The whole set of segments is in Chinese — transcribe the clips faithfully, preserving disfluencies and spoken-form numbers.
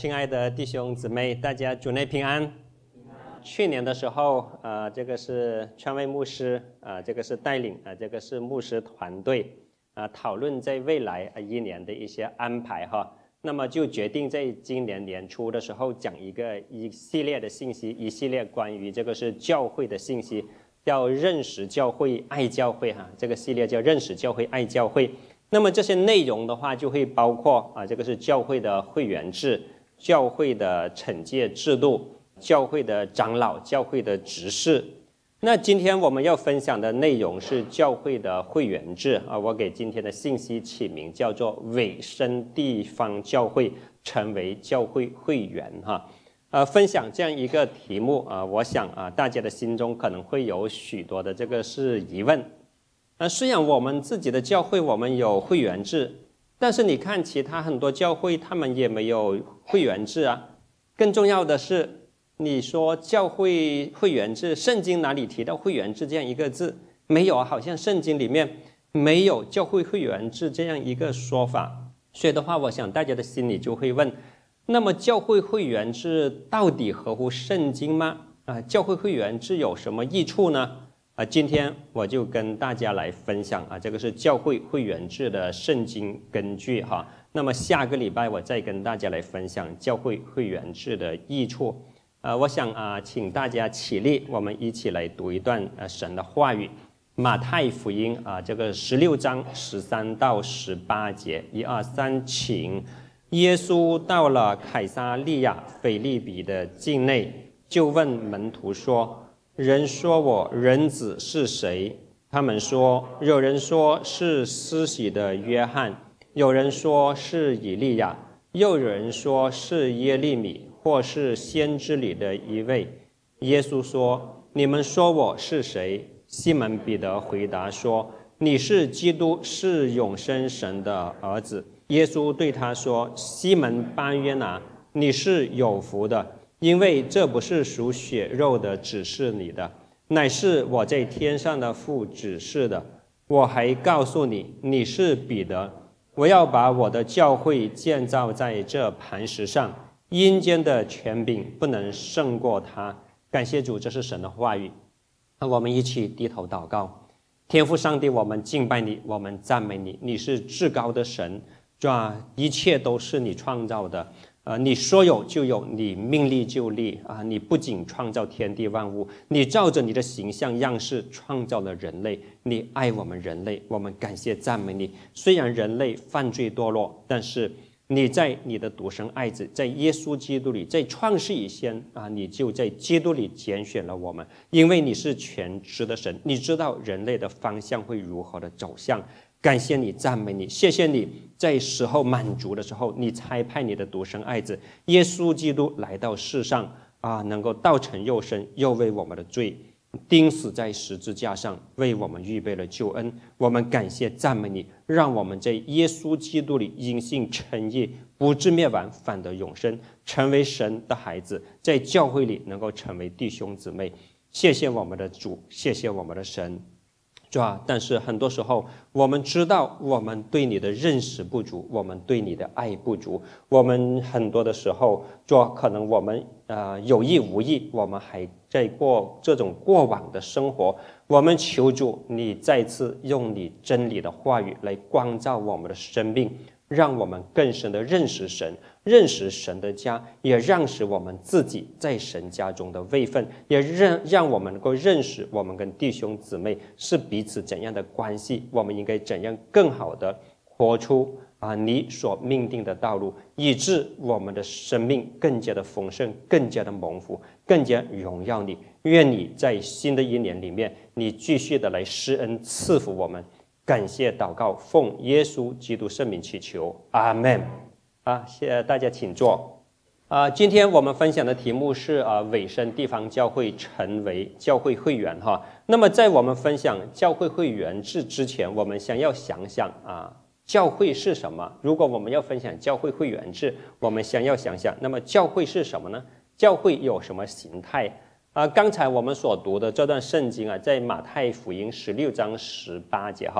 亲爱的弟兄姊妹，大家主内平安。去年的时候，呃，这个是川威牧师，啊、呃，这个是带领，啊、呃，这个是牧师团队，啊、呃，讨论在未来一年的一些安排哈。那么就决定在今年年初的时候讲一个一系列的信息，一系列关于这个是教会的信息，叫认识教会、爱教会哈。这个系列叫认识教会、爱教会。那么这些内容的话，就会包括啊，这个是教会的会员制。教会的惩戒制度，教会的长老，教会的执事。那今天我们要分享的内容是教会的会员制啊，我给今天的信息起名叫做委身地方教会成为教会会员哈。呃，分享这样一个题目啊，我想啊，大家的心中可能会有许多的这个是疑问。那虽然我们自己的教会我们有会员制，但是你看其他很多教会他们也没有会员制啊。更重要的是，你说教会会员制，圣经哪里提到会员制这样一个字？没有啊，好像圣经里面没有教会会员制这样一个说法。所以的话，我想大家的心里就会问，那么教会会员制到底合乎圣经吗？啊，教会会员制有什么益处呢？啊，今天我就跟大家来分享啊，这个是教会会员制的圣经根据哈。那么下个礼拜我再跟大家来分享教会会员制的益处。呃，我想啊，请大家起立，我们一起来读一段呃神的话语。马太福音啊，这个十六章十三到十八节，一二三，请。耶稣到了凯撒利亚腓立比的境内，就问门徒说，人说我人子是谁？他们说，有人说是施洗的约翰，有人说是以利亚，又有人说是耶利米，或是先知里的一位。耶稣说，你们说我是谁？西门彼得回答说，你是基督，是永生神的儿子。耶稣对他说，西门巴约拿，你是有福的，因为这不是属血肉的指示你的，乃是我在天上的父指示的。我还告诉你，你是彼得，我要把我的教会建造在这磐石上，阴间的权柄不能胜过它。感谢主，这是神的话语。我们一起低头祷告。天父上帝，我们敬拜你，我们赞美你，你是至高的神，主啊，一切都是你创造的。呃，你说有就有，你命立就立啊！你不仅创造天地万物，你照着你的形象样式创造了人类，你爱我们人类，我们感谢赞美你。虽然人类犯罪堕落，但是你在你的独生爱子，在耶稣基督里，在创世以前啊，你就在基督里拣选了我们，因为你是全知的神，你知道人类的方向会如何的走向。感谢你，赞美你，谢谢你在时候满足的时候，你差派你的独生爱子耶稣基督来到世上啊，能够道成肉身，又为我们的罪钉死在十字架上，为我们预备了救恩。我们感谢赞美你，让我们在耶稣基督里因信称义，不至灭亡，反得永生，成为神的孩子，在教会里能够成为弟兄姊妹。谢谢我们的主，谢谢我们的神。主啊，但是很多时候我们知道我们对你的认识不足，我们对你的爱不足，我们很多的时候，主啊，可能我们呃有意无意，我们还在过这种过往的生活。我们求主，你再次用你真理的话语来光照我们的生命，让我们更深的认识神，认识神的家，也让使我们自己在神家中的位分，也让让我们能够认识我们跟弟兄姊妹是彼此怎样的关系，我们应该怎样更好的活出啊你所命定的道路，以致我们的生命更加的丰盛，更加的蒙福，更加荣耀你。愿你在新的一年里面，你继续的来施恩赐福我们。感谢祷告，奉耶稣基督圣名祈求，阿们。啊，谢谢大家，请坐。啊，今天我们分享的题目是啊，委身地方教会成为教会会员哈。那么在我们分享教会会员制之前，我们想要想想啊，教会是什么？如果我们要分享教会会员制，我们想要想想，那么教会是什么呢？教会有什么形态？啊，刚才我们所读的这段圣经啊，在马太福音十六章十八节哈。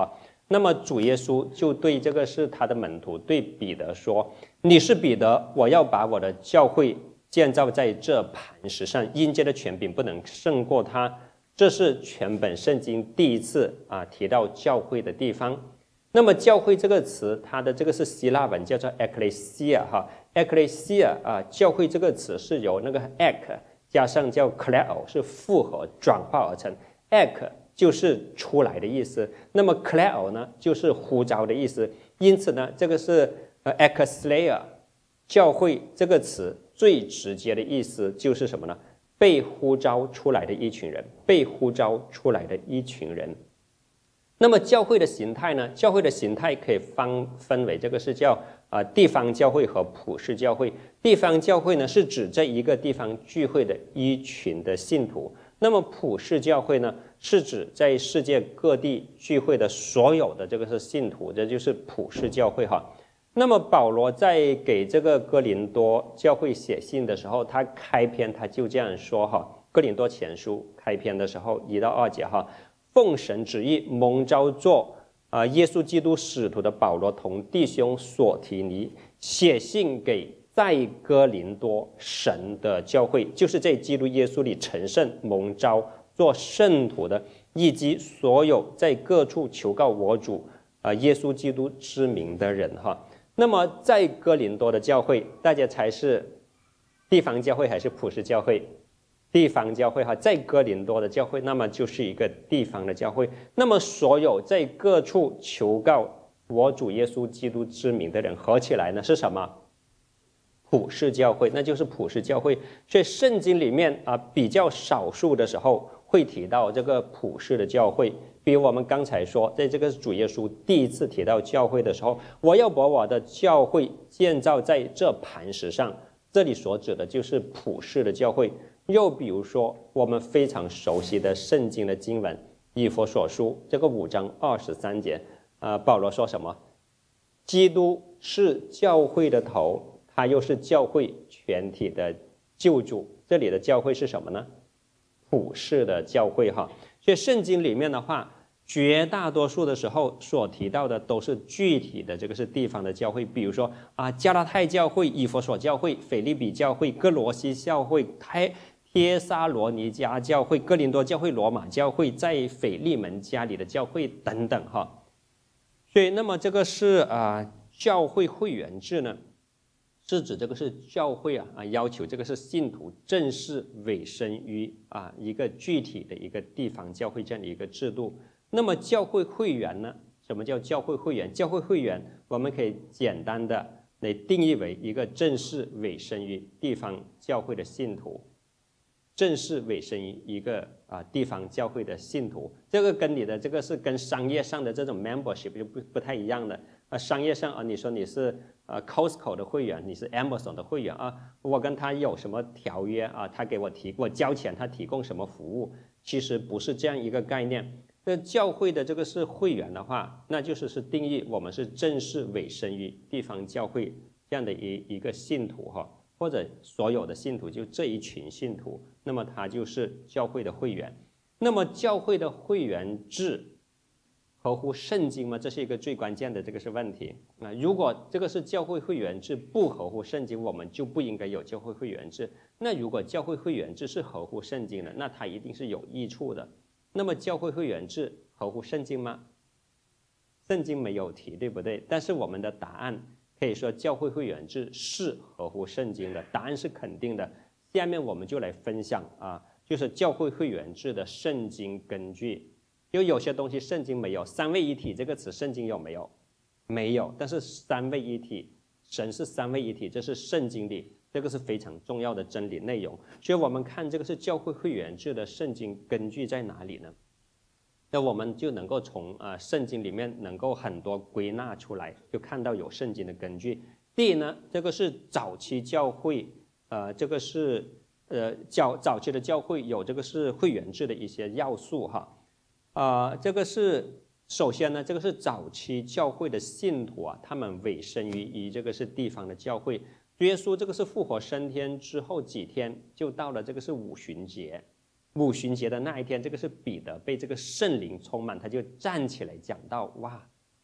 那么主耶稣就对这个是他的门徒，对彼得说：“你是彼得，我要把我的教会建造在这磐石上，阴间的权柄不能胜过他。”这是全本圣经第一次啊提到教会的地方。那么教会这个词，它的这个是希腊文，叫做 ekklesia 哈 ekklesia 啊，教会这个词是由那个 ek 加上叫 kleo 是复合转化而成 ek 就是出来的意思，那么 kleo 呢就是呼召的意思，因此呢这个是呃 ekklesia 教会这个词最直接的意思就是什么呢？被呼召出来的一群人，被呼召出来的一群人。那么教会的形态呢？教会的形态可以分分为这个是叫啊、呃、地方教会和普世教会。地方教会呢是指这一个地方聚会的一群的信徒，那么普世教会呢是指在世界各地聚会的所有的这个是信徒，这就是普世教会哈。那么保罗在给这个哥林多教会写信的时候，他开篇他就这样说哈，哥林多前书开篇的时候一到二节哈。奉神旨意蒙召做啊、呃、耶稣基督使徒的保罗同弟兄所提尼写信给在哥林多神的教会，就是在基督耶稣里成圣蒙召做圣徒的，以及所有在各处求告我主啊、呃、耶稣基督之名的人哈。那么在哥林多的教会，大家猜是地方教会还是普世教会？地方教会哈，在哥林多的教会，那么就是一个地方的教会。那么所有在各处求告我主耶稣基督之名的人合起来呢是什么？普世教会，那就是普世教会。所以圣经里面啊比较少数的时候会提到这个普世的教会，比如我们刚才说，在这个主耶稣第一次提到教会的时候，我要把我的教会建造在这磐石上，这里所指的就是普世的教会。又比如说我们非常熟悉的圣经的经文以弗所书这个五章二十三节，呃，保罗说什么？基督是教会的头，他又是教会全体的救主。这里的教会是什么呢？普世的教会哈。所以圣经里面的话，绝大多数的时候所提到的都是具体的这个是地方的教会，比如说啊加拉太教会、以弗所教会、腓立比教会、哥罗西教会、太帖撒罗尼迦教会、哥林多教会、罗马教会、在腓利门家里的教会等等哈。所以那么这个是啊、呃、教会会员制呢，是指这个是教会啊啊要求这个是信徒正式委身于啊一个具体的一个地方教会这样的一个制度。那么教会会员呢？什么叫教会会员？教会会员我们可以简单的来定义为一个正式委身于地方教会的信徒。正式委身于一个啊地方教会的信徒，这个跟你的这个是跟商业上的这种 membership 就不不太一样的啊。商业上啊，你说你是呃 Costco 的会员，你是 Amazon 的会员啊，我跟他有什么条约啊？他给我提我交钱，他提供什么服务？其实不是这样一个概念。那教会的这个是会员的话，那就是是定义我们是正式委身于地方教会这样的一一个信徒哈。或者所有的信徒，就这一群信徒，那么他就是教会的会员。那么教会的会员制合乎圣经吗？这是一个最关键的这个是问题。那如果这个是教会会员制不合乎圣经，我们就不应该有教会会员制。那如果教会会员制是合乎圣经的，那它一定是有益处的。那么教会会员制合乎圣经吗？圣经没有提，对不对？但是我们的答案可以说教会会员制是合乎圣经的，答案是肯定的。下面我们就来分享啊，就是教会会员制的圣经根据。因为有些东西圣经没有，三位一体这个词圣经有没有？没有。但是三位一体，神是三位一体，这是圣经里这个是非常重要的真理内容。所以我们看这个是教会会员制的圣经根据在哪里呢？那我们就能够从呃圣经里面能够很多归纳出来，就看到有圣经的根据。第一呢，这个是早期教会，呃，这个是呃教早期的教会有这个是会员制的一些要素哈，啊、呃，这个是首先呢，这个是早期教会的信徒啊，他们委身于以这个是地方的教会。耶稣这个是复活升天之后几天，就到了这个是五旬节。五旬节的那一天，这个是彼得被这个圣灵充满，他就站起来讲到：哇，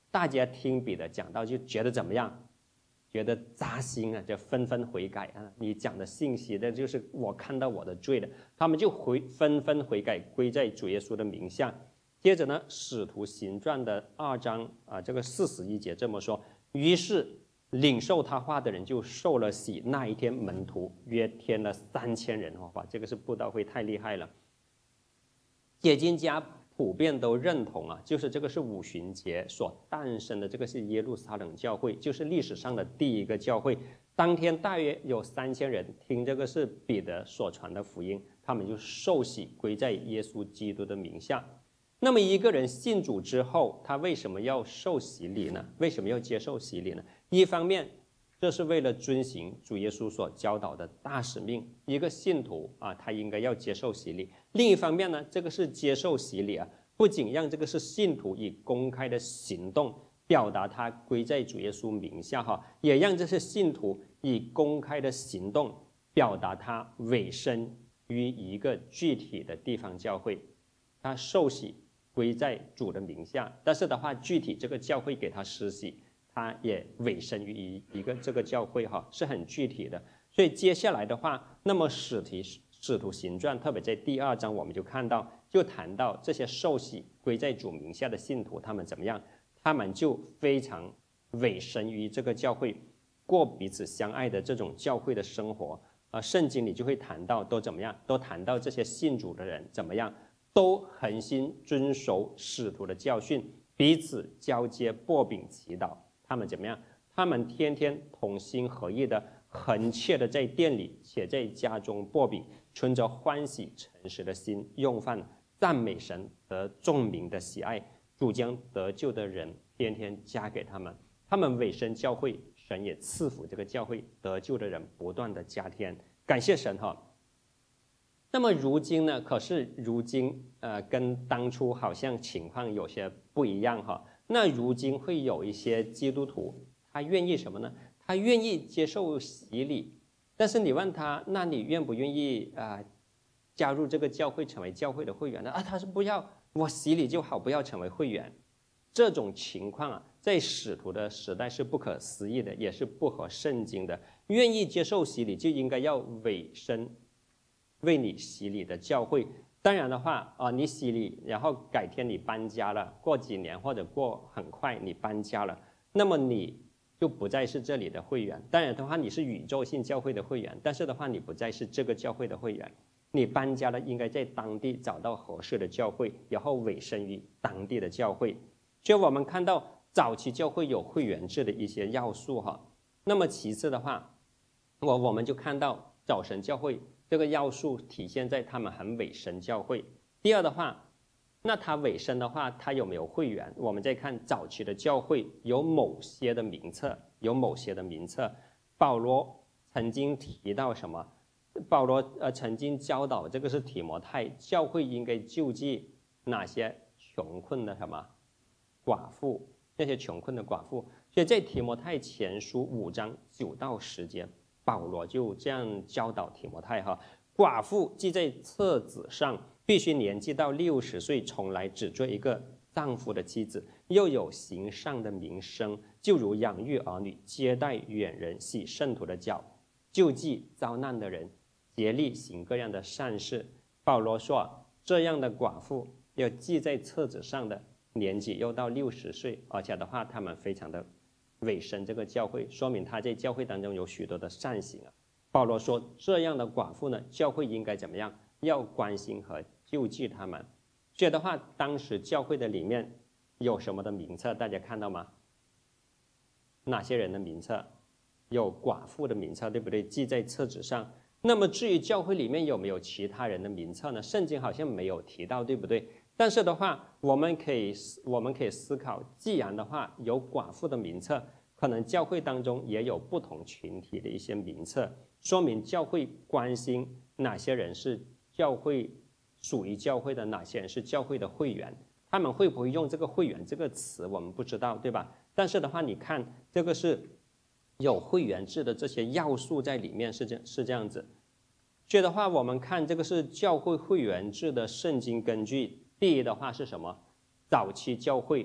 大家听彼得讲道就觉得怎么样？觉得扎心啊，就纷纷悔改啊！你讲的信息的就是我看到我的罪了，他们就回纷纷悔改，归在主耶稣的名下。接着呢，《使徒行传》的二章啊，这个四十一节这么说：于是领受他话的人就受了洗。那一天，门徒约添了三千人。哇，这个是布道会太厉害了。解经家普遍都认同啊，就是这个是五旬节所诞生的，这个是耶路撒冷教会，就是历史上的第一个教会。当天大约有三千人听这个是彼得所传的福音，他们就受洗归在耶稣基督的名下。那么一个人信主之后，他为什么要受洗礼呢？为什么要接受洗礼呢？一方面，这是为了遵行主耶稣所教导的大使命，一个信徒啊，他应该要接受洗礼。另一方面呢，这个是接受洗礼啊，不仅让这个是信徒以公开的行动表达他归在主耶稣名下哈，也让这些信徒以公开的行动表达他委身于一个具体的地方教会，他受洗归在主的名下，但是的话，具体这个教会给他施洗，他也委身于一个这个教会哈，是很具体的。所以接下来的话，那么使徒使徒行传，特别在第二章，我们就看到，就谈到这些受洗归在主名下的信徒，他们怎么样？他们就非常委身于这个教会，过彼此相爱的这种教会的生活。啊，圣经里就会谈到，都怎么样？都谈到这些信主的人怎么样？都恒心遵守使徒的教训，彼此交接擘饼祈祷。他们怎么样？他们天天同心合意的、恒切的在店里，且在家中擘饼，存着欢喜诚实的心用饭，赞美神，得众民的喜爱。主将得救的人天天加给他们。他们委身教会，神也赐福这个教会，得救的人不断的加添。感谢神哈。那么如今呢？可是如今呃，跟当初好像情况有些不一样哈。那如今会有一些基督徒，他愿意什么呢？他愿意接受洗礼，但是你问他，那你愿不愿意啊、呃、加入这个教会，成为教会的会员呢？啊，他说不要，我洗礼就好，不要成为会员。这种情况啊，在使徒的时代是不可思议的，也是不合圣经的。愿意接受洗礼，就应该要委身为你洗礼的教会。当然的话啊，你洗礼，然后改天你搬家了，过几年或者过很快你搬家了，那么你就不再是这里的会员。当然的话，你是宇宙性教会的会员，但是的话，你不再是这个教会的会员。你搬家了，应该在当地找到合适的教会，然后委身于当地的教会。所以我们看到早期教会有会员制的一些要素哈。那么其次的话，我我们就看到早晨教会这个要素体现在他们很委身教会。第二的话，那他委身的话，他有没有会员？我们再看早期的教会有某些的名册，有某些的名册。保罗曾经提到什么？保罗呃曾经教导，这个是提摩太，教会应该救济哪些穷困的什么寡妇，那些穷困的寡妇。所以在提摩太前书五章九到十节，保罗就这样教导提摩太哈：寡妇记在册子上，必须年纪到六十岁，从来只做一个丈夫的妻子，又有行善的名声，就如养育儿女、接待远人、洗圣徒的脚、救济遭难的人、竭力行各样的善事。保罗说，这样的寡妇要记在册子上的，年纪又到六十岁，而且的话，他们非常的委身这个教会，说明他在教会当中有许多的善行啊。保罗说，这样的寡妇呢，教会应该怎么样？要关心和救济他们。所以的话，当时教会的里面有什么的名册？大家看到吗？哪些人的名册？有寡妇的名册，对不对？记在册子上。那么至于教会里面有没有其他人的名册呢？圣经好像没有提到，对不对？但是的话，我们可以我们可以思考，既然的话有寡妇的名册，可能教会当中也有不同群体的一些名册，说明教会关心哪些人是教会属于教会的，哪些人是教会的会员。他们会不会用这个会员这个词，我们不知道，对吧？但是的话，你看这个是有会员制的这些要素在里面，是这是这样子。所以的话，我们看这个是教会会员制的圣经根据。第一的话是什么？早期教会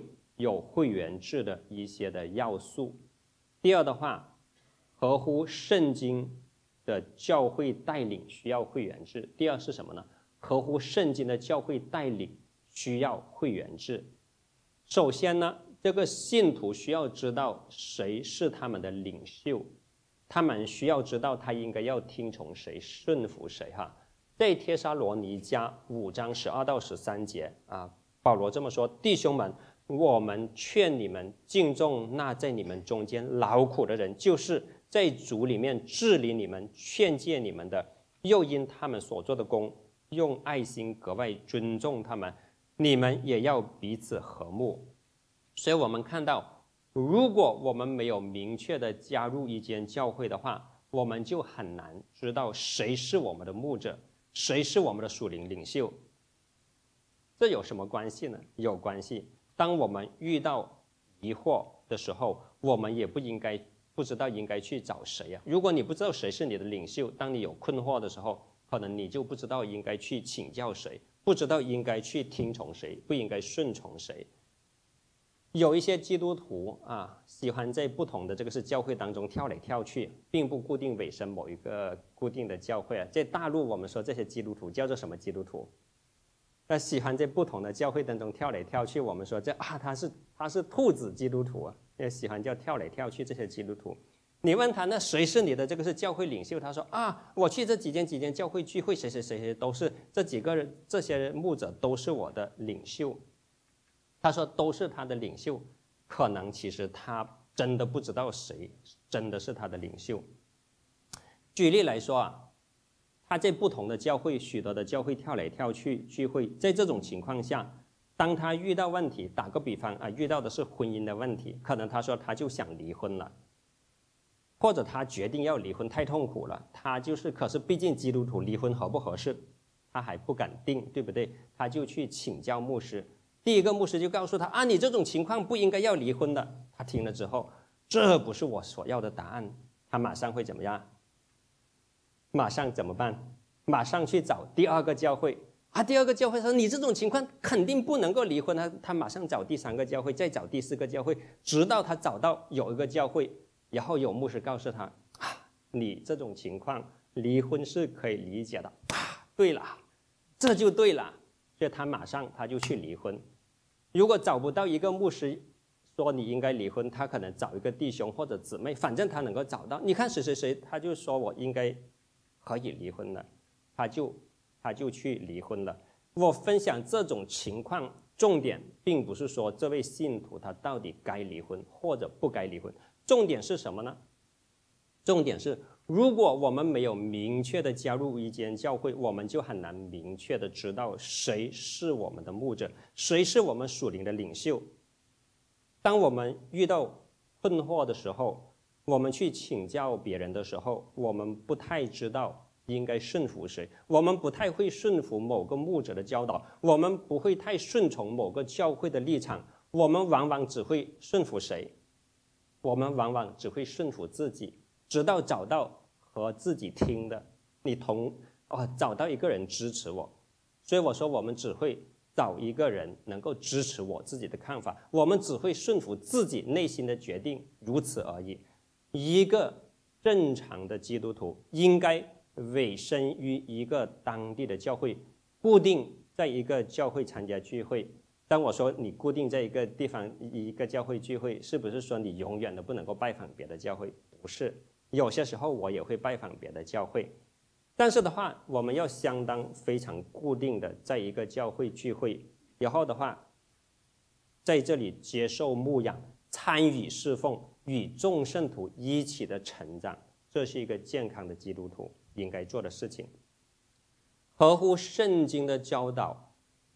有会员制的一些的要素。第二的话，合乎圣经的教会带领需要会员制。第二是什么呢？合乎圣经的教会带领需要会员制。首先呢，这个信徒需要知道谁是他们的领袖，他们需要知道他应该要听从谁，顺服谁哈。在帖撒罗尼迦五章十二到十三节啊，保罗这么说：弟兄们，我们劝你们敬重那在你们中间劳苦的人，就是在主里面治理你们、劝诫你们的，又因他们所做的工，用爱心格外尊重他们。你们也要彼此和睦。所以我们看到，如果我们没有明确的加入一间教会的话，我们就很难知道谁是我们的牧者，谁是我们的属灵领袖。这有什么关系呢？有关系。当我们遇到疑惑的时候，我们也不应该不知道应该去找谁啊。如果你不知道谁是你的领袖，当你有困惑的时候，可能你就不知道应该去请教谁，不知道应该去听从谁，不应该顺从谁。有一些基督徒啊，喜欢在不同的这个是教会当中跳来跳去，并不固定委身某一个固定的教会啊。在大陆，我们说这些基督徒叫做什么基督徒？那喜欢在不同的教会当中跳来跳去，我们说这啊，他是他是兔子基督徒啊，也喜欢叫跳来跳去这些基督徒。你问他那谁是你的这个是教会领袖？他说啊，我去这几间几间教会聚会，谁谁谁谁都是这几个人，这些牧者都是我的领袖。他说都是他的领袖，可能其实他真的不知道谁真的是他的领袖。举例来说啊，他在不同的教会，许多的教会跳来跳去聚会，在这种情况下，当他遇到问题，打个比方啊，遇到的是婚姻的问题，可能他说他就想离婚了，或者他决定要离婚太痛苦了，他就是可是毕竟基督徒离婚合不合适，他还不敢定，对不对？他就去请教牧师。第一个牧师就告诉他啊，你这种情况不应该要离婚的。他听了之后，这不是我所要的答案，他马上会怎么样？马上怎么办？马上去找第二个教会啊！第二个教会说你这种情况肯定不能够离婚，他他马上找第三个教会，再找第四个教会，直到他找到有一个教会，然后有牧师告诉他啊，你这种情况离婚是可以理解的啊。对了，这就对了，所以他马上他就去离婚。如果找不到一个牧师说你应该离婚，他可能找一个弟兄或者姊妹，反正他能够找到。你看谁谁谁，他就说我应该可以离婚了，他就他就去离婚了。我分享这种情况，重点并不是说这位信徒他到底该离婚或者不该离婚，重点是什么呢？重点是，如果我们没有明确的加入一间教会，我们就很难明确的知道谁是我们的牧者，谁是我们属灵的领袖。当我们遇到困惑的时候，我们去请教别人的时候，我们不太知道应该顺服谁，我们不太会顺服某个牧者的教导，我们不会太顺从某个教会的立场，我们往往只会顺服谁？我们往往只会顺服自己，直到找到和自己听的，你同哦找到一个人支持我。所以我说我们只会找一个人能够支持我自己的看法，我们只会顺服自己内心的决定，如此而已。一个正常的基督徒应该委身于一个当地的教会，固定在一个教会参加聚会。当我说你固定在一个地方一个教会聚会，是不是说你永远都不能够拜访别的教会？不是，有些时候我也会拜访别的教会，但是的话，我们要相当非常固定的在一个教会聚会，然后的话，在这里接受牧养，参与侍奉，与众圣徒一起的成长，这是一个健康的基督徒应该做的事情。合乎圣经的教导，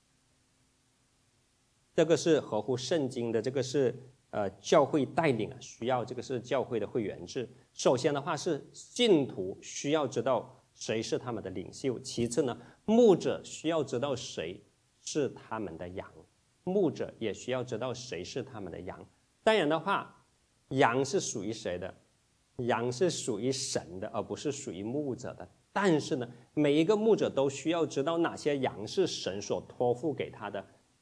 这个是合乎圣经的，这个是呃教会带领啊，需要这个是教会的会员制。首先的话是信徒需要知道谁是他们的领袖，其次呢，牧者需要知道谁是他们的羊，牧者也需要知道谁是他们的羊。当然的话，羊是属于谁的？羊是属于神的，而不是属于牧者的。但是呢，每一个牧者都需要知道哪些羊是神所托付给他的，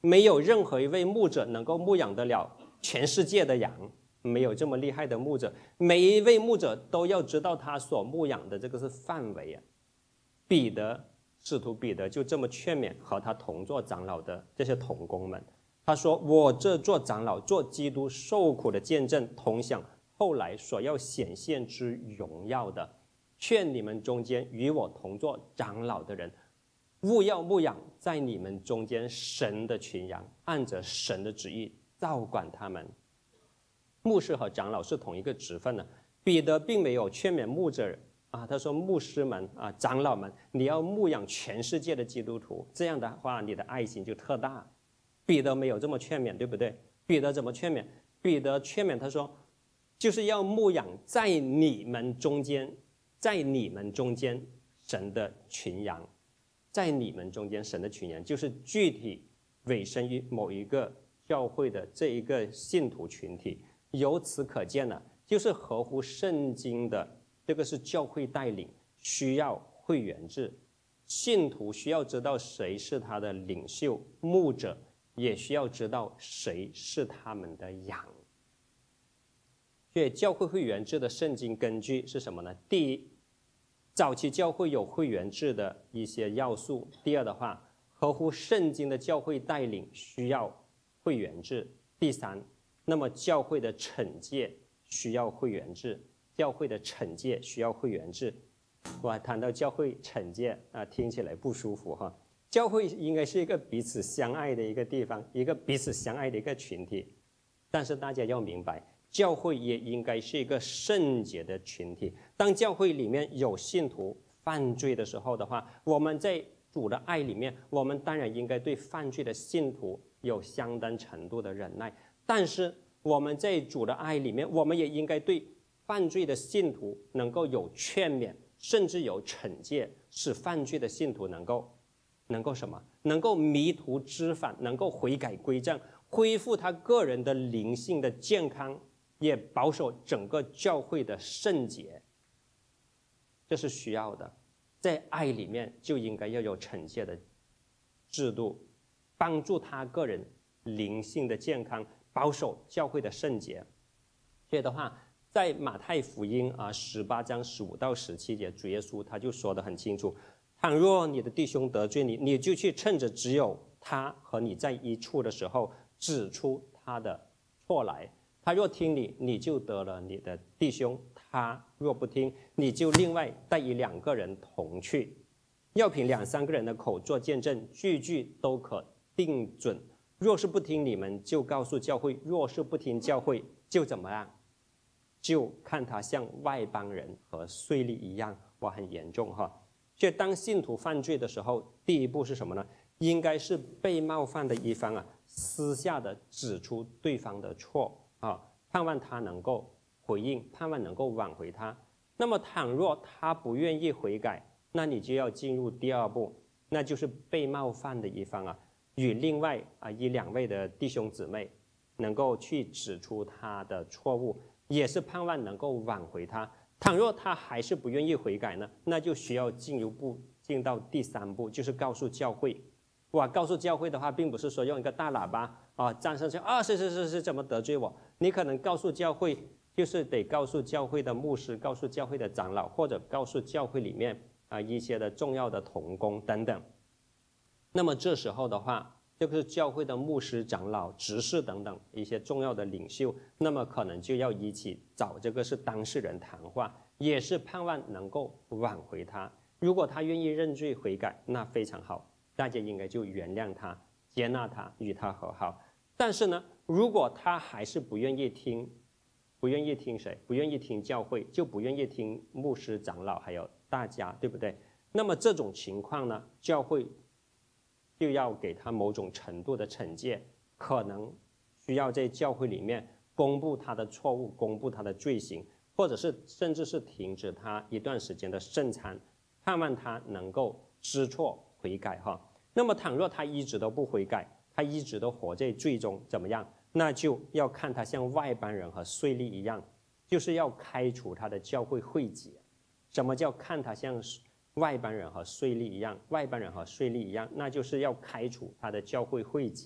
没有任何一位牧者能够牧养得了全世界的羊，没有这么厉害的牧者。每一位牧者都要知道他所牧养的这个是范围啊。彼得，使徒彼得就这么劝勉和他同做长老的这些同工们，他说：“我这做长老，做基督受苦的见证，同享后来所要显现之荣耀的，劝你们中间与我同做长老的人，务要牧养在你们中间神的群羊，按着神的旨意照管他们。”牧师和长老是同一个职分的。彼得并没有劝勉牧者啊，他说：“牧师们啊，长老们，你要牧养全世界的基督徒，这样的话，你的爱心就特大。”彼得没有这么劝勉，对不对？彼得怎么劝勉？彼得劝勉他说：“就是要牧养在你们中间，在你们中间神的群羊，在你们中间神的群羊，就是具体委身于某一个教会的这一个信徒群体。由此可见呢，就是合乎圣经的，这个是教会带领需要会员制，信徒需要知道谁是他的领袖，牧者也需要知道谁是他们的羊。所以教会会员制的圣经根据是什么呢？第一，早期教会有会员制的一些要素；第二的话，合乎圣经的教会带领需要会员制；第三，那么教会的惩戒需要会员制，教会的惩戒需要会员制。哇，谈到教会惩戒啊，听起来不舒服哈。教会应该是一个彼此相爱的一个地方，一个彼此相爱的一个群体。但是大家要明白，教会也应该是一个圣洁的群体。当教会里面有信徒犯罪的时候的话，我们在主的爱里面，我们当然应该对犯罪的信徒有相当程度的忍耐。但是我们在主的爱里面，我们也应该对犯罪的信徒能够有劝勉，甚至有惩戒，使犯罪的信徒能够能够什么？能够迷途知返，能够悔改归正，恢复他个人的灵性的健康，也保守整个教会的圣洁。这是需要的。在爱里面就应该要有惩戒的制度，帮助他个人灵性的健康，保守教会的圣洁。所以的话，在马太福音啊十八章十五到十七节，主耶稣他就说得很清楚：倘若你的弟兄得罪你，你就去趁着只有他和你在一处的时候，指出他的错来。他若听你，你就得了你的弟兄；他若不听，你就另外带一两个人同去，要凭两三个人的口做见证，句句都可定准。若是不听你们，就告诉教会；若是不听教会，就怎么样？就看他像外邦人和税吏一样。哇，很严重哈！所以当信徒犯罪的时候，第一步是什么呢？应该是被冒犯的一方啊，私下的指出对方的错啊，盼望他能够回应，盼望能够挽回他。那么倘若他不愿意悔改，那你就要进入第二步，那就是被冒犯的一方啊，与另外啊一两位的弟兄姊妹能够去指出他的错误，也是盼望能够挽回他。倘若他还是不愿意悔改呢，那就需要进一步进到第三步，就是告诉教会。哇，告诉教会的话，并不是说用一个大喇叭啊站上去啊，是是是是怎么得罪我？你可能告诉教会，就是得告诉教会的牧师，告诉教会的长老，或者告诉教会里面啊一些的重要的同工等等。那么这时候的话，这个是教会的牧师、长老、执事等等一些重要的领袖，那么可能就要一起找这个是当事人谈话，也是盼望能够挽回他。如果他愿意认罪悔改，那非常好，大家应该就原谅他，接纳他，与他和好。但是呢，如果他还是不愿意听，不愿意听谁？不愿意听教会，就不愿意听牧师、长老，还有大家，对不对？那么这种情况呢，教会就要给他某种程度的惩戒，可能需要在教会里面公布他的错误，公布他的罪行，或者是甚至是停止他一段时间的圣餐，盼望他能够知错悔改哈。那么倘若他一直都不悔改，他一直都活在罪中，怎么样？那就要看他像外邦人和税吏一样，就是要开除他的教会会籍。什么叫看他像外邦人和税吏一样？外邦人和税吏一样，那就是要开除他的教会会籍。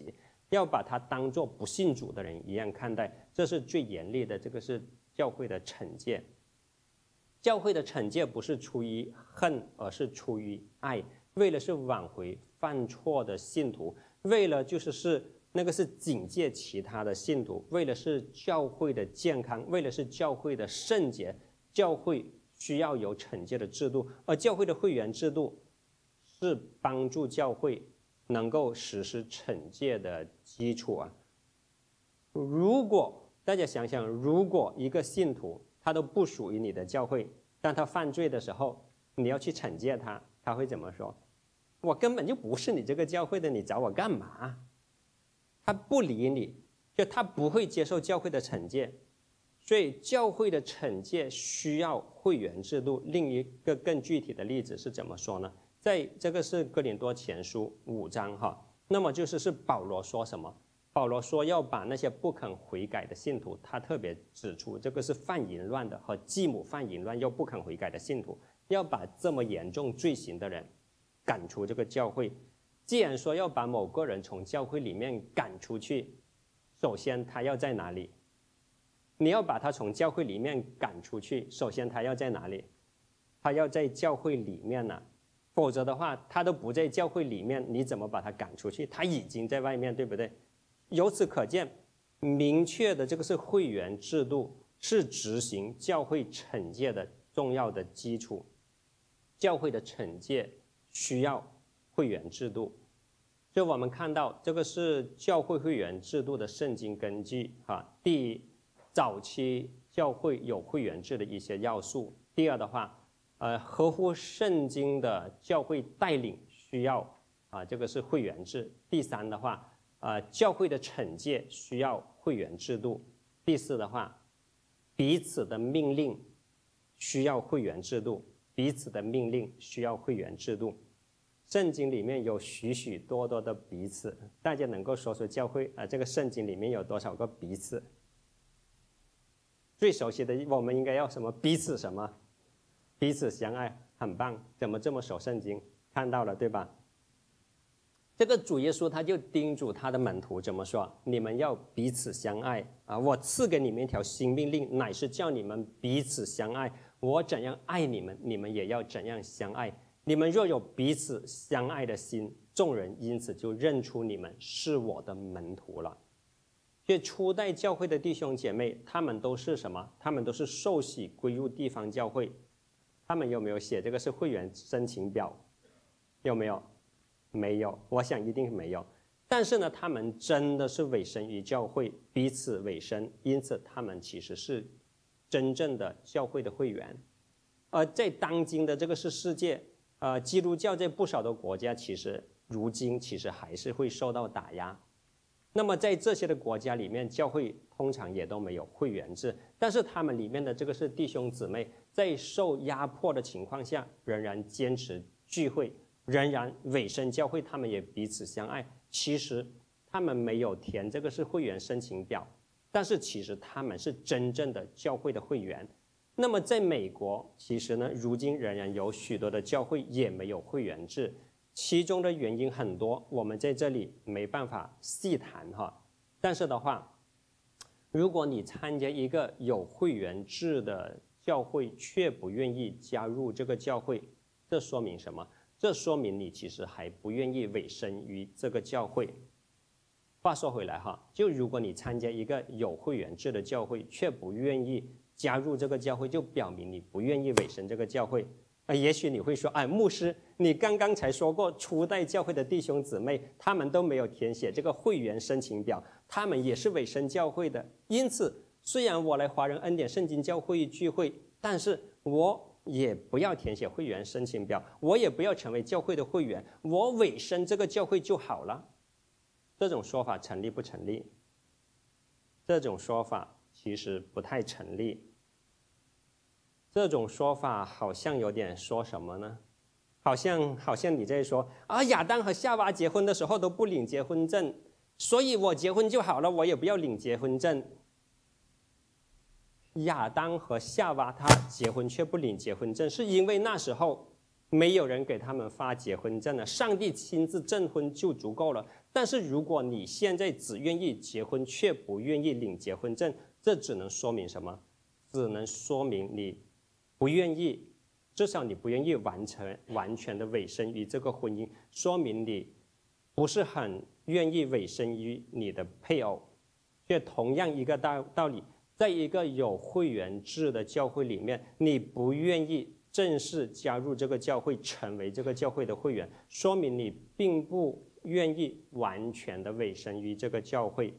要把他当作不信主的人一样看待，这是最严厉的，这个是教会的惩戒。教会的惩戒不是出于恨，而是出于爱，为了是挽回犯错的信徒，为了就是是那个是警戒其他的信徒，为了是教会的健康，为了是教会的圣洁，教会需要有惩戒的制度，而教会的会员制度是帮助教会能够实施惩戒的基础啊。如果大家想想，如果一个信徒他都不属于你的教会，当他犯罪的时候，你要去惩戒他，他会怎么说？我根本就不是你这个教会的，你找我干嘛？他不理你，就他不会接受教会的惩戒。所以教会的惩戒需要会员制度。另一个更具体的例子是怎么说呢？在这个是哥林多前书五章哈，那么就是是保罗说什么？保罗说要把那些不肯悔改的信徒，他特别指出这个是犯淫乱的和继母犯淫乱又不肯悔改的信徒，要把这么严重罪行的人赶出这个教会。既然说要把某个人从教会里面赶出去，首先他要在哪里？你要把他从教会里面赶出去，首先他要在哪里？他要在教会里面呢、啊，否则的话他都不在教会里面，你怎么把他赶出去？他已经在外面，对不对？由此可见，明确的这个是会员制度是执行教会惩戒的重要的基础。教会的惩戒需要会员制度，所以我们看到这个是教会会员制度的圣经根据哈。第一，早期教会有会员制的一些要素；第二的话，呃，合乎圣经的教会带领需要啊，这个是会员制；第三的话，呃，教会的惩戒需要会员制度；第四的话，彼此的命令需要会员制度，彼此的命令需要会员制度。圣经里面有许许多多的彼此，大家能够说说教会啊、呃，这个圣经里面有多少个彼此？最熟悉的，我们应该要什么？彼此什么？彼此相爱，很棒。怎么这么熟圣经？看到了对吧？这个主耶稣他就叮嘱他的门徒怎么说？你们要彼此相爱啊！我赐给你们一条新命令，乃是叫你们彼此相爱。我怎样爱你们，你们也要怎样相爱。你们若有彼此相爱的心，众人因此就认出你们是我的门徒了。所以初代教会的弟兄姐妹，他们都是什么？他们都是受洗归入地方教会。他们有没有写这个是会员申请表？有没有？没有，我想一定没有。但是呢，他们真的是委身于教会，彼此委身，因此他们其实是真正的教会的会员。而在当今的这个是世界，呃，基督教在不少的国家，其实如今其实还是会受到打压。那么在这些的国家里面，教会通常也都没有会员制，但是他们里面的这个是弟兄姊妹，在受压迫的情况下，仍然坚持聚会。仍然委身教会，他们也彼此相爱。其实他们没有填这个是会员申请表，但是其实他们是真正的教会的会员。那么在美国，其实呢，如今仍然有许多的教会也没有会员制，其中的原因很多，我们在这里没办法细谈哈。但是的话，如果你参加一个有会员制的教会，却不愿意加入这个教会，这说明什么？这说明你其实还不愿意委身于这个教会。话说回来哈，就如果你参加一个有会员制的教会，却不愿意加入这个教会，就表明你不愿意委身这个教会。呃，也许你会说，哎，牧师，你刚刚才说过，初代教会的弟兄姊妹，他们都没有填写这个会员申请表，他们也是委身教会的。因此，虽然我来华人恩典圣经教会聚会，但是我也不要填写会员申请表，我也不要成为教会的会员，我委身这个教会就好了。这种说法成立不成立？这种说法其实不太成立。这种说法好像有点说什么呢？好像好像你在说啊，亚当和夏娃结婚的时候都不领结婚证，所以我结婚就好了，我也不要领结婚证。亚当和夏娃他结婚却不领结婚证，是因为那时候没有人给他们发结婚证了，上帝亲自证婚就足够了。但是如果你现在只愿意结婚，却不愿意领结婚证，这只能说明什么？只能说明你不愿意，至少你不愿意完成完全的委身于这个婚姻，说明你不是很愿意委身于你的配偶。却同样一个道道理，在一个有会员制的教会里面，你不愿意正式加入这个教会，成为这个教会的会员，说明你并不愿意完全的委身于这个教会。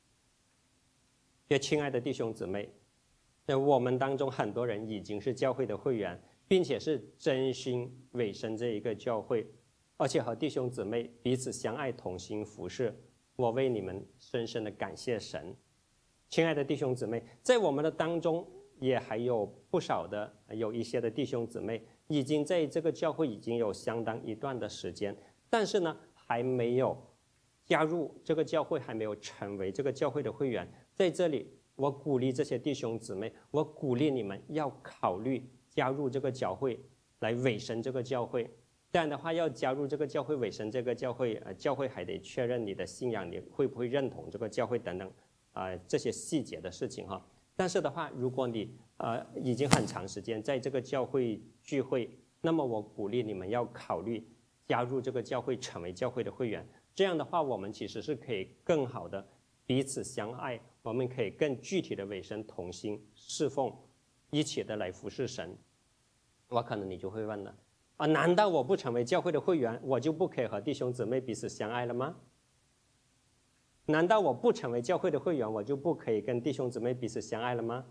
亲爱的弟兄姊妹，我们当中很多人已经是教会的会员，并且是真心委身这一个教会，而且和弟兄姊妹彼此相爱，同心服侍。我为你们深深的感谢神。亲爱的弟兄姊妹，在我们的当中也还有不少的有一些的弟兄姊妹已经在这个教会已经有相当一段的时间，但是呢还没有加入这个教会，还没有成为这个教会的会员。在这里我鼓励这些弟兄姊妹，我鼓励你们要考虑加入这个教会，来委身这个教会。这样的话，要加入这个教会，委身这个教会，呃，教会还得确认你的信仰，你会不会认同这个教会等等，啊、呃，这些细节的事情哈。但是的话，如果你呃已经很长时间在这个教会聚会，那么我鼓励你们要考虑加入这个教会，成为教会的会员。这样的话，我们其实是可以更好的彼此相爱，我们可以更具体的委身同心侍奉，一起的来服侍神。我可能你就会问了。啊，难道我不成为教会的会员，我就不可以和弟兄姊妹彼此相爱了吗？难道我不成为教会的会员，我就不可以跟弟兄姊妹彼此相爱了吗？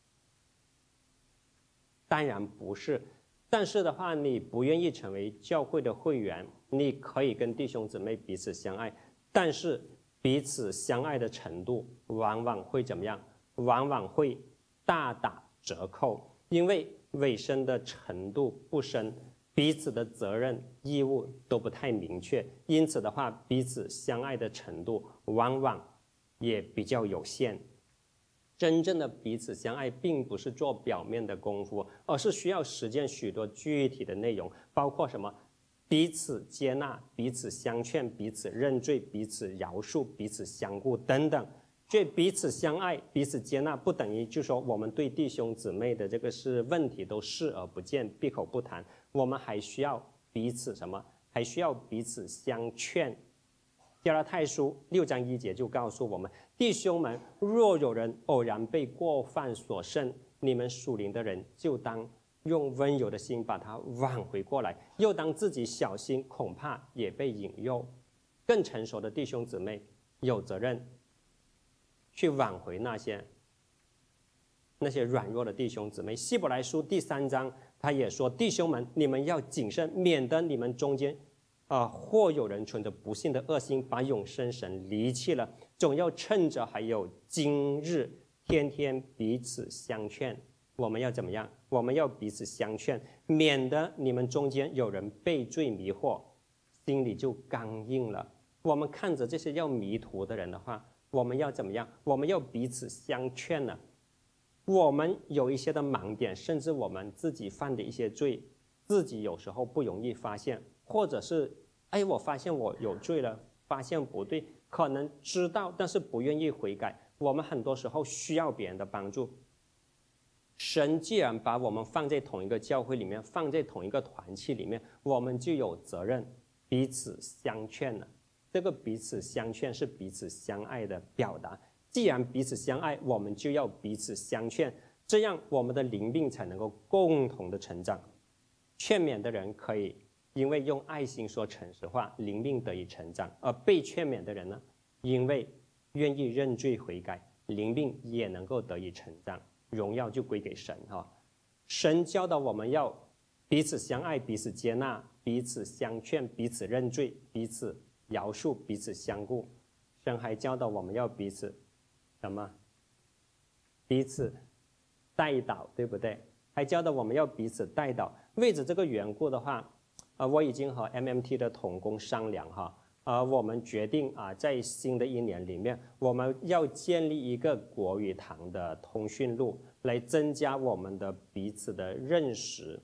当然不是。但是的话，你不愿意成为教会的会员，你可以跟弟兄姊妹彼此相爱，但是彼此相爱的程度往往会怎么样？往往会大打折扣，因为委身的程度不深，彼此的责任义务都不太明确，因此的话，彼此相爱的程度往往也比较有限。真正的彼此相爱，并不是做表面的功夫，而是需要实践许多具体的内容，包括什么？彼此接纳、彼此相劝、彼此认罪、彼此饶恕、彼此相顾等等。所以彼此相爱、彼此接纳，不等于就说我们对弟兄姊妹的这个是问题都视而不见、闭口不谈。我们还需要彼此什么？还需要彼此相劝。加拉太书六章一节就告诉我们：弟兄们，若有人偶然被过犯所胜，你们属灵的人就当用温柔的心把他挽回过来，又当自己小心，恐怕也被引诱。更成熟的弟兄姊妹有责任去挽回那些那些软弱的弟兄姊妹。希伯来书第三章他也说：弟兄们，你们要谨慎，免得你们中间啊、呃，或有人存着不信的恶心，把永生神离弃了。总要趁着还有今日，天天彼此相劝。我们要怎么样？我们要彼此相劝，免得你们中间有人被罪迷惑，心里就刚硬了。我们看着这些要迷途的人的话，我们要怎么样？我们要彼此相劝呢。我们有一些的盲点，甚至我们自己犯的一些罪，自己有时候不容易发现，或者是哎，我发现我有罪了，发现不对，可能知道，但是不愿意悔改。我们很多时候需要别人的帮助。神既然把我们放在同一个教会里面，放在同一个团契里面，我们就有责任彼此相劝了。这个彼此相劝是彼此相爱的表达。既然彼此相爱，我们就要彼此相劝，这样我们的灵命才能够共同的成长。劝勉的人可以因为用爱心说诚实话，灵命得以成长；而被劝勉的人呢，因为愿意认罪悔改，灵命也能够得以成长。荣耀就归给神哈。神教导我们要彼此相爱，彼此接纳，彼此相劝，彼此认罪，彼此饶恕，彼此相顾。神还教导我们要彼此什么？彼此代祷，对不对？还教导我们要彼此代祷。为着这个缘故的话，呃，我已经和 M M T 的同工商量哈。呃，我们决定啊，在新的一年里面，我们要建立一个国语堂的通讯录，来增加我们的彼此的认识，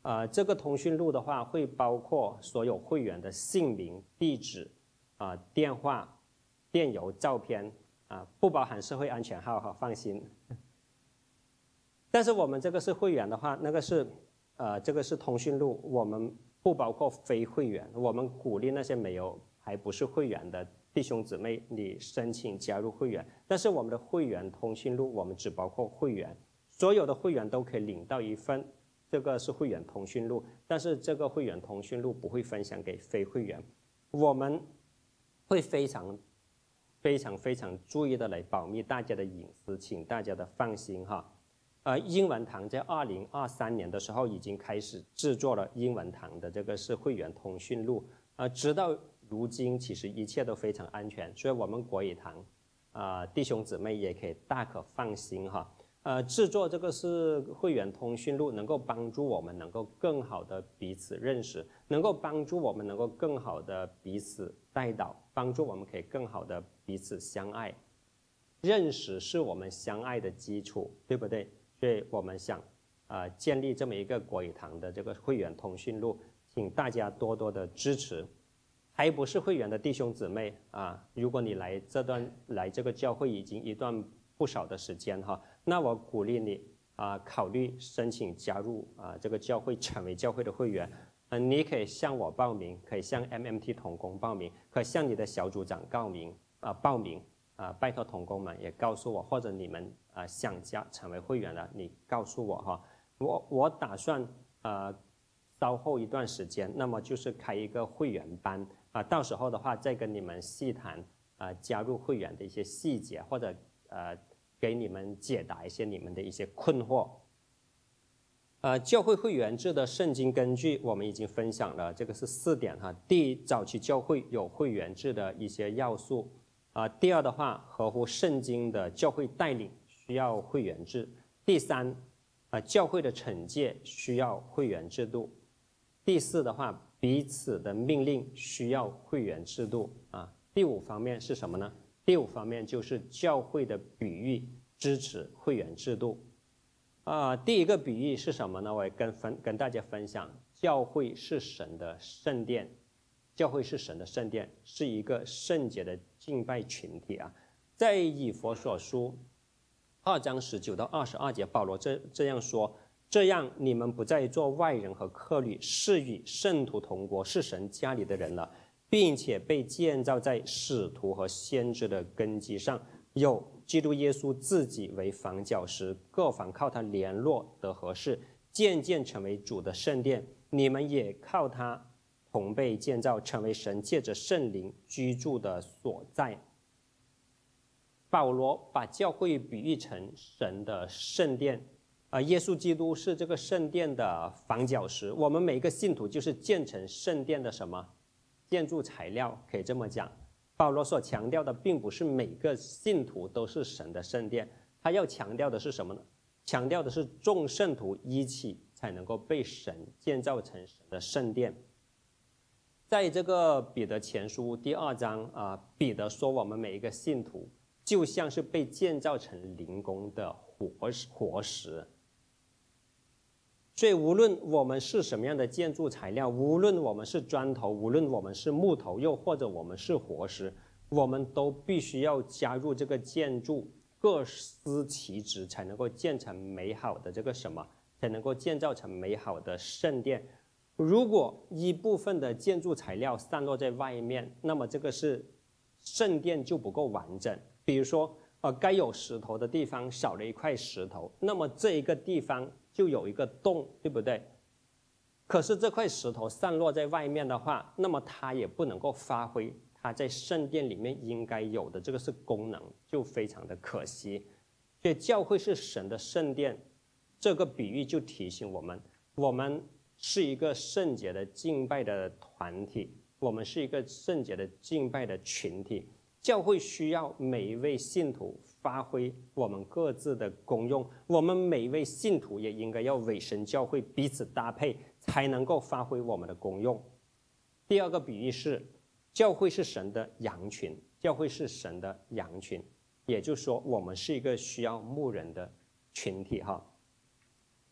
呃，这个通讯录的话，会包括所有会员的姓名、地址、啊、呃、电话、电邮、照片啊、呃，不包含社会安全号哈，放心。但是我们这个是会员的话，那个是呃，这个是通讯录，我们不包括非会员。我们鼓励那些没有还不是会员的弟兄姊妹，你申请加入会员。但是我们的会员通讯录，我们只包括会员，所有的会员都可以领到一份。这个是会员通讯录，但是这个会员通讯录不会分享给非会员，我们会非常、非常、非常注意的来保密大家的隐私，请大家的放心哈。呃，英文堂在二零二三年的时候已经开始制作了英文堂的这个是会员通讯录，呃，直到如今其实一切都非常安全，所以我们国语堂啊、呃、弟兄姊妹也可以大可放心哈。呃，制作这个是会员通讯录，能够帮助我们能够更好的彼此认识，能够帮助我们能够更好的彼此带导，帮助我们可以更好的彼此相爱。认识是我们相爱的基础，对不对？所以我们想，呃，建立这么一个国语堂的这个会员通讯录，请大家多多的支持。还不是会员的弟兄姊妹啊，如果你来这段来这个教会已经一段不少的时间哈，那我鼓励你啊、呃，考虑申请加入啊、呃、这个教会，成为教会的会员。嗯、呃，你可以向我报名，可以向 M M T 同工报名，可以向你的小组长报名啊、呃、报名啊、呃，拜托同工们也告诉我，或者你们啊、呃、想加成为会员了，你告诉我哈。我我打算呃稍后一段时间，那么就是开一个会员班啊、呃，到时候的话再跟你们细谈啊、呃、加入会员的一些细节，或者呃。给你们解答一些你们的一些困惑。呃，教会会员制的圣经根据我们已经分享了，这个是四点哈。第一，早期教会有会员制的一些要素啊、呃。第二的话，合乎圣经的教会带领需要会员制。第三，啊、呃，教会的惩戒需要会员制度。第四的话，彼此的命令需要会员制度啊。第五方面是什么呢？第五方面就是教会的比喻支持会员制度，啊、呃，第一个比喻是什么呢？我也跟分跟大家分享，教会是神的圣殿，教会是神的圣殿，是一个圣洁的敬拜群体啊。在以弗所书二章十九到二十二节，保罗这这样说：这样你们不再做外人和客旅，是与圣徒同国，是神家里的人了。并且被建造在使徒和先知的根基上，有基督耶稣自己为房角石，各房靠他联络得合适，渐渐成为主的圣殿。你们也靠他同被建造，成为神借着圣灵居住的所在。保罗把教会比喻成神的圣殿，啊、呃，耶稣基督是这个圣殿的房角石，我们每一个信徒就是建成圣殿的什么？建筑材料，可以这么讲。保罗所强调的并不是每个信徒都是神的圣殿，他要强调的是什么呢？强调的是众圣徒一起才能够被神建造成神的圣殿。在这个彼得前书第二章啊、呃，彼得说我们每一个信徒就像是被建造成灵宫的活活石。所以无论我们是什么样的建筑材料，无论我们是砖头，无论我们是木头，又或者我们是活石，我们都必须要加入这个建筑，各司其职，才能够建成美好的这个什么，才能够建造成美好的圣殿。如果一部分的建筑材料散落在外面，那么这个是圣殿就不够完整。比如说呃，该有石头的地方少了一块石头，那么这一个地方就有一个洞，对不对？可是这块石头散落在外面的话，那么它也不能够发挥它在圣殿里面应该有的这个是功能，就非常的可惜。所以教会是神的圣殿，这个比喻就提醒我们，我们是一个圣洁的敬拜的团体，我们是一个圣洁的敬拜的群体。教会需要每一位信徒发挥我们各自的功用，我们每一位信徒也应该要委身教会，彼此搭配，才能够发挥我们的功用。第二个比喻是，教会是神的羊群，教会是神的羊群，也就是说，我们是一个需要牧人的群体哈。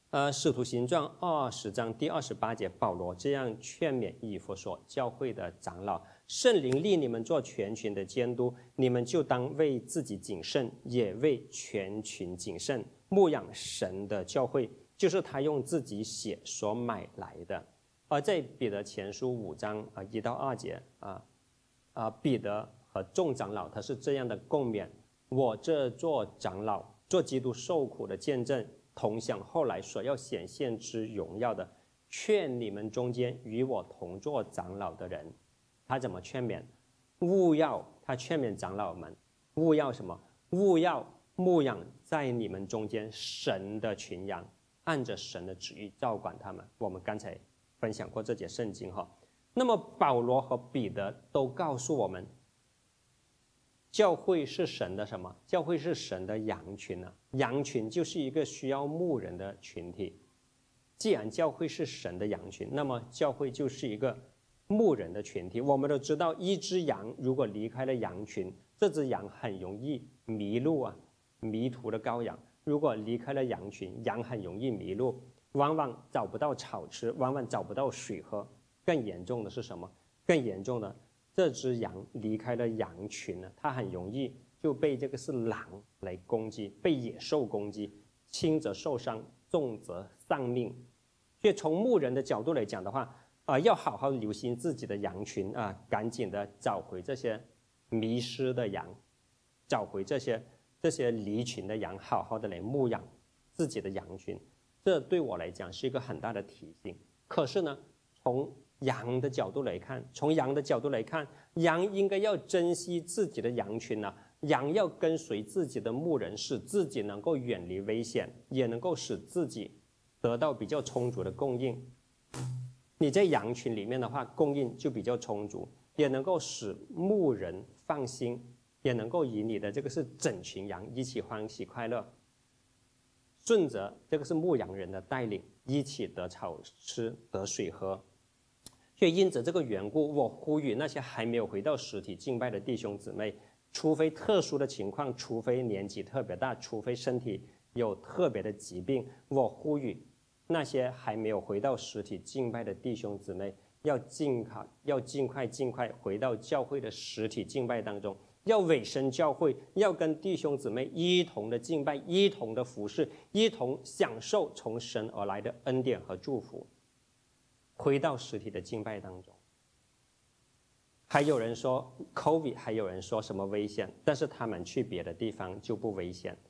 呃，使徒行传二十章第二十八节，保罗这样劝勉以弗所教会的长老：圣灵立你们做全群的监督，你们就当为自己谨慎，也为全群谨慎，牧养神的教会，就是他用自己血所买来的。而在彼得前书五章啊一到二节啊啊，彼得和众长老他是这样的共勉：我这做长老，做基督受苦的见证，同享后来所要显现之荣耀的，劝你们中间与我同做长老的人。他怎么劝勉？务要他劝勉长老们，务要什么？务要牧养在你们中间神的群羊，按着神的旨意照管他们。我们刚才分享过这节圣经哈。那么保罗和彼得都告诉我们，教会是神的什么？教会是神的羊群啊！羊群就是一个需要牧人的群体。既然教会是神的羊群，那么教会就是一个牧人的群体。我们都知道，一只羊如果离开了羊群，这只羊很容易迷路啊，迷途的羔羊。如果离开了羊群，羊很容易迷路，往往找不到草吃，往往找不到水喝。更严重的是什么？更严重的，这只羊离开了羊群呢，它很容易就被这个是狼来攻击，被野兽攻击，轻则受伤，重则丧命。所以从牧人的角度来讲的话，啊、呃，要好好留心自己的羊群啊、呃，赶紧的找回这些迷失的羊，找回这些这些离群的羊，好好的来牧养自己的羊群。这对我来讲是一个很大的提醒。可是呢，从羊的角度来看，从羊的角度来看，羊应该要珍惜自己的羊群啊，羊要跟随自己的牧人，使自己能够远离危险，也能够使自己得到比较充足的供应。你在羊群里面的话，供应就比较充足，也能够使牧人放心，也能够以你的这个是整群羊一起欢喜快乐，顺着这个是牧羊人的带领，一起得草吃，得水喝。所以因着这个缘故，我呼吁那些还没有回到实体敬拜的弟兄姊妹，除非特殊的情况，除非年纪特别大，除非身体有特别的疾病，我呼吁那些还没有回到实体敬拜的弟兄姊妹，要尽快要尽快尽快回到教会的实体敬拜当中，要委身教会，要跟弟兄姊妹一同的敬拜，一同的服侍，一同享受从神而来的恩典和祝福。回到实体的敬拜当中。还有人说 COVID， 还有人说什么危险，但是他们去别的地方就不危险。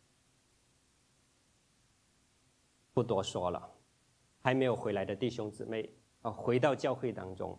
不多说了，还没有回来的弟兄姊妹啊，回到教会当中。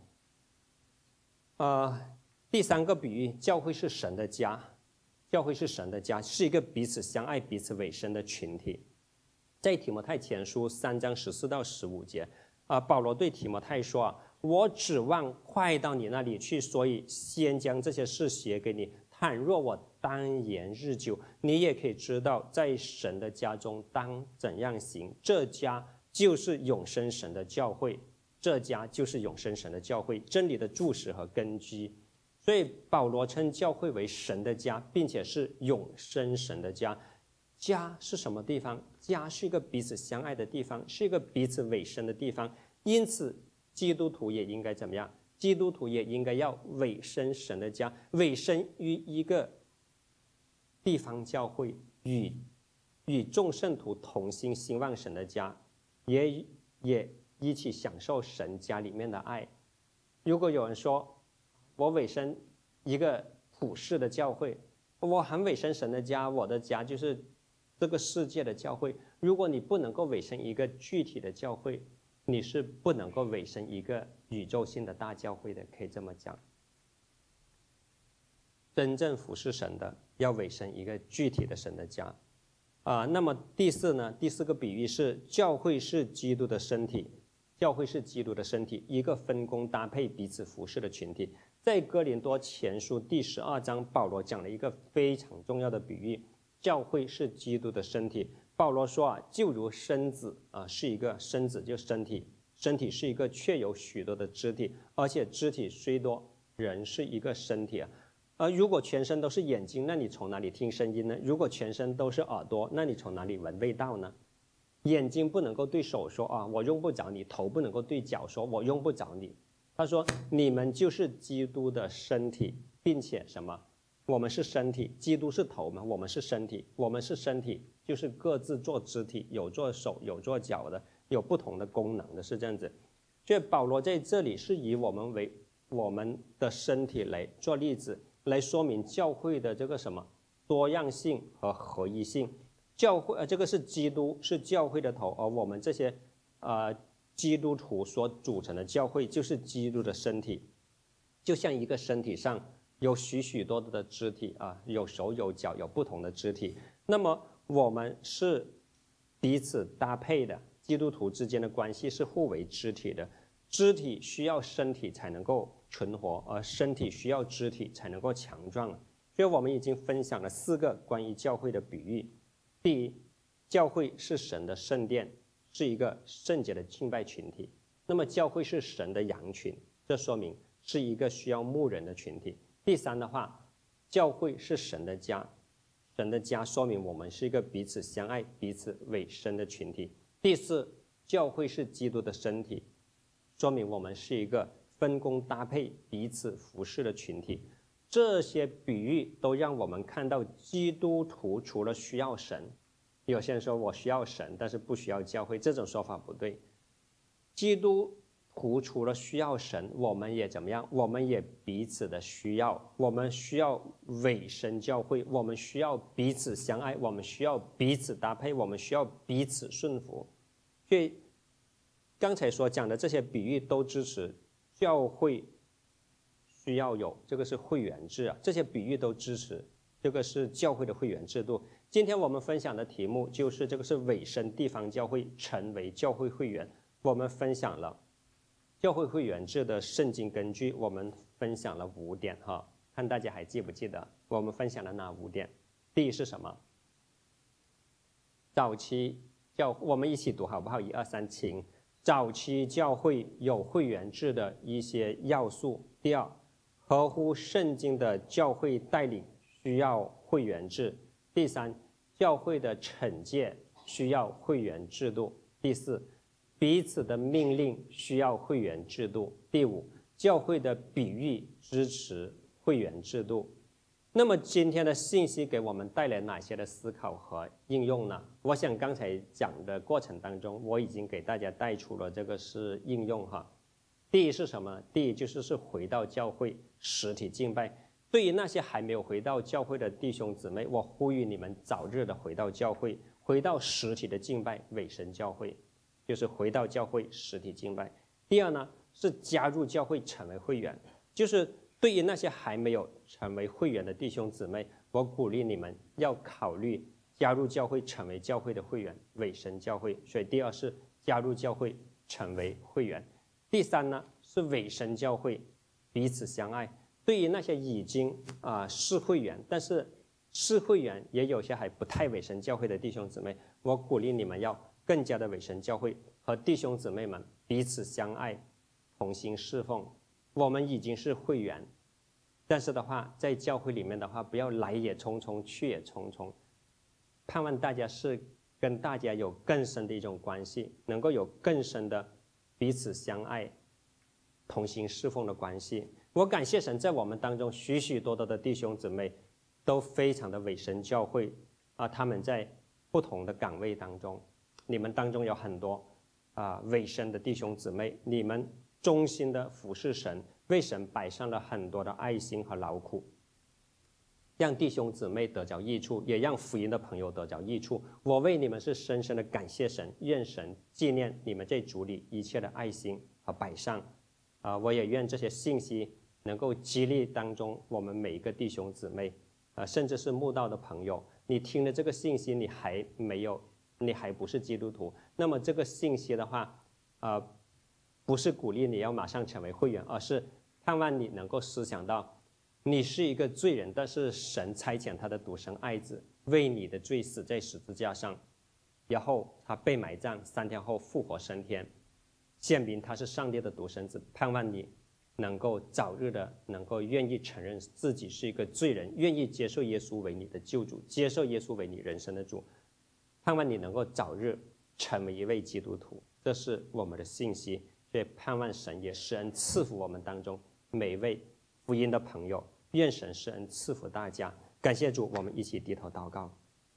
呃，第三个比喻，教会是神的家，教会是神的家，是一个彼此相爱、彼此委身的群体。在提摩太前书三章十四到十五节。啊，保罗对提摩太说啊，我指望快到你那里去，所以先将这些事写给你。倘若我单言日久，你也可以知道，在神的家中当怎样行。这家就是永生神的教会，这家就是永生神的教会，真理的柱石和根基。所以保罗称教会为神的家，并且是永生神的家。家是什么地方？家是一个彼此相爱的地方，是一个彼此委身的地方。因此，基督徒也应该怎么样？基督徒也应该要委身神的家，委身于一个地方教会，与与众圣徒同心兴旺神的家，也也一起享受神家里面的爱。如果有人说，我委身一个普世的教会，我很委身神的家，我的家就是这个世界的教会。如果你不能够委身一个具体的教会，你是不能够委身一个宇宙性的大教会的，可以这么讲。真正服侍神的，要委身一个具体的神的家。啊、呃，那么第四呢？第四个比喻是教会是基督的身体，教会是基督的身体，一个分工搭配、彼此服侍的群体。在哥林多前书第十二章，保罗讲了一个非常重要的比喻，教会是基督的身体。保罗说啊，就如身子啊是一个身子，就身体，身体是一个确有许多的肢体，而且肢体虽多，人是一个身体啊。而如果全身都是眼睛，那你从哪里听声音呢？如果全身都是耳朵，那你从哪里闻味道呢？ 眼睛不能够对手说啊，我用不着你；头不能够对脚说，我用不着你。他说，你们就是基督的身体，并且什么？我们是身体，基督是头嘛，我们是身体，我们是身体，就是各自做肢体，有做手，有做脚的，有不同的功能的，是这样子。所以保罗在这里是以我们为我们的身体来做例子，来说明教会的这个什么多样性和合一性。教会呃，这个是基督是教会的头，而我们这些呃基督徒所组成的教会就是基督的身体，就像一个身体上有许许多多的肢体啊，有手有脚，有不同的肢体。那么我们是彼此搭配的，基督徒之间的关系是互为肢体的。肢体需要身体才能够存活，而身体需要肢体才能够强壮。所以我们已经分享了四个关于教会的比喻。第一，教会是神的圣殿，是一个圣洁的敬拜群体。那么教会是神的羊群，这说明是一个需要牧人的群体。第三的话，教会是神的家，神的家说明我们是一个彼此相爱、彼此委身的群体。第四，教会是基督的身体，说明我们是一个分工搭配、彼此服侍的群体。这些比喻都让我们看到，基督徒除了需要神，有些人说我需要神，但是不需要教会，这种说法不对。基督徒除了需要神，我们也怎么样？我们也彼此的需要，我们需要委身教会，我们需要彼此相爱，我们需要彼此搭配，我们需要彼此顺服。所以刚才所讲的这些比喻都支持教会需要有，这个是会员制啊，这些比喻都支持，这个是教会的会员制度。今天我们分享的题目就是这个是委身地方教会成为教会会员。我们分享了教会会员制的圣经根据，我们分享了五点哈，看大家还记不记得我们分享了哪五点？第一是什么？早期教，我们一起读好不好？一二三，请。早期教会有会员制的一些要素。第二，合乎圣经的教会带领需要会员制。第三，教会的惩戒需要会员制度。第四，彼此的命令需要会员制度。第五，教会的比喻支持会员制度。那么今天的信息给我们带来哪些的思考和应用呢？我想刚才讲的过程当中，我已经给大家带出了这个是应用哈。第一是什么？第一就是是回到教会实体敬拜。对于那些还没有回到教会的弟兄姊妹，我呼吁你们早日的回到教会，回到实体的敬拜，委身教会，就是回到教会实体敬拜。第二呢，是加入教会成为会员，就是对于那些还没有成为会员的弟兄姊妹，我鼓励你们要考虑加入教会，成为教会的会员，委身教会。所以第二是加入教会，成为会员。第三呢，是委身教会，彼此相爱。对于那些已经啊、呃、是会员，但是是会员也有些还不太委身教会的弟兄姊妹，我鼓励你们要更加的委身教会，和弟兄姊妹们彼此相爱，同心侍奉。我们已经是会员，但是的话，在教会里面的话，不要来也匆匆，去也匆匆。盼望大家是跟大家有更深的一种关系，能够有更深的彼此相爱、同心侍奉的关系。我感谢神，在我们当中许许多多的弟兄姊妹都非常的委身教会啊，他们在不同的岗位当中，你们当中有很多啊委身的弟兄姊妹，你们忠心的服侍神，为神摆上了很多的爱心和劳苦，让弟兄姊妹得着益处，也让福音的朋友得着益处。我为你们是深深的感谢神，愿神纪念你们在主里一切的爱心和摆上啊！我也愿这些信息能够激励当中我们每一个弟兄姊妹啊，甚至是慕道的朋友，你听了这个信息，你还没有，你还不是基督徒，那么这个信息的话，啊。不是鼓励你要马上成为会员，而是盼望你能够思想到，你是一个罪人，但是神差遣他的独生爱子为你的罪死在十字架上，然后他被埋葬，三天后复活升天，显明他是上帝的独生子。盼望你能够早日的能够愿意承认自己是一个罪人，愿意接受耶稣为你的救主，接受耶稣为你人生的主。盼望你能够早日成为一位基督徒，这是我们的信息。所以盼望神也施恩赐福我们当中每一位福音的朋友，愿神施恩赐福大家。感谢主，我们一起低头祷告。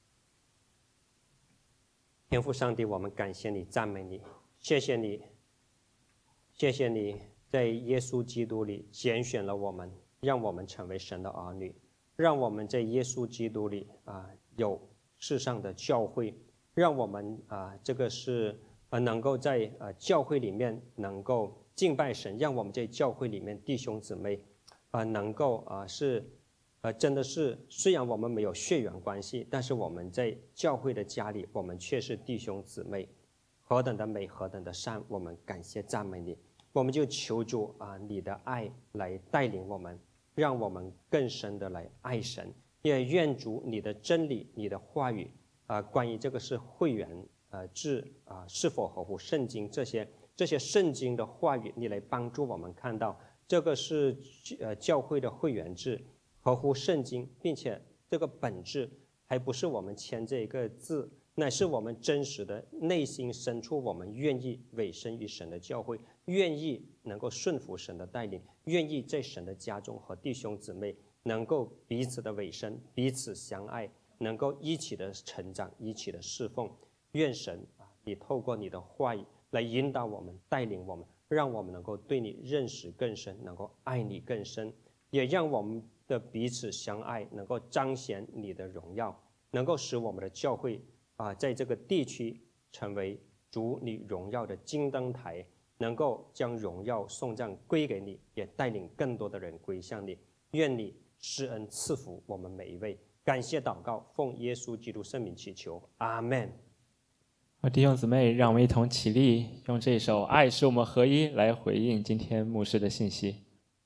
天父上帝，我们感谢你，赞美你，谢谢你，谢谢你在耶稣基督里拣选了我们，让我们成为神的儿女，让我们在耶稣基督里啊、呃、有世上的教会，让我们啊、呃、这个是呃能够在呃教会里面能够敬拜神，让我们在教会里面弟兄姊妹啊、呃、能够啊、呃、是呃真的是虽然我们没有血缘关系，但是我们在教会的家里，我们却是弟兄姊妹，何等的美，何等的善，我们感谢赞美你。我们就求主啊、呃、你的爱来带领我们，让我们更深的来爱神，也愿主你的真理，你的话语啊、呃、关于这个是会员呃制啊、呃、是否合乎圣经，这些这些圣经的话语，你来帮助我们看到这个是呃教会的会员制合乎圣经，并且这个本质还不是我们签这一个字，乃是我们真实的内心深处，我们愿意委身于神的教会，愿意能够顺服神的带领，愿意在神的家中和弟兄姊妹能够彼此的委身，彼此相爱，能够一起的成长，一起的侍奉。愿神啊，你透过你的话语来引导我们，带领我们，让我们能够对你认识更深，能够爱你更深，也让我们的彼此相爱能够彰显你的荣耀，能够使我们的教会啊，在这个地区成为主你荣耀的金灯台，能够将荣耀颂赞归给你，也带领更多的人归向你。愿你施恩赐福我们每一位。感谢祷告，奉耶稣基督圣名祈求，阿们。 弟兄姊妹，让我们一同起立，用这首《爱使我们合一》来回应今天牧师的信息。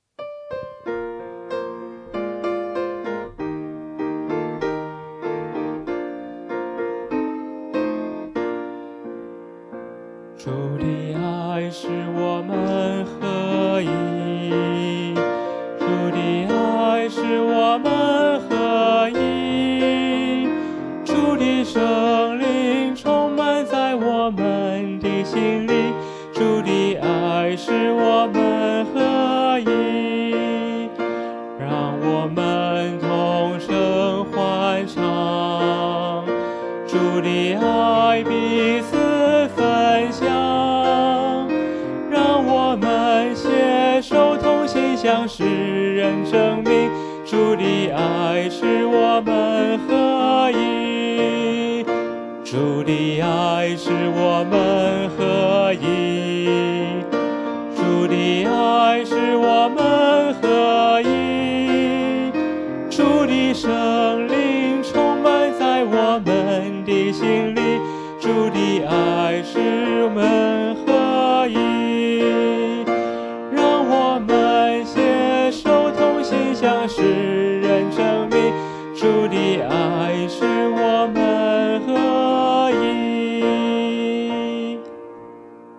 主的爱使我们合一，主的爱使我们合一，主的圣灵充满在我们的心里，主的爱使我们合一，让我们同声欢唱，主的爱彼此分享，让我们携手同心向世人证明，主的爱使我们合一，主的爱使我们合一，主的爱使我们合一，主的圣灵充满在我们的心里，主的爱使我们合一，让我们携手同心向世人证明，主的爱使我们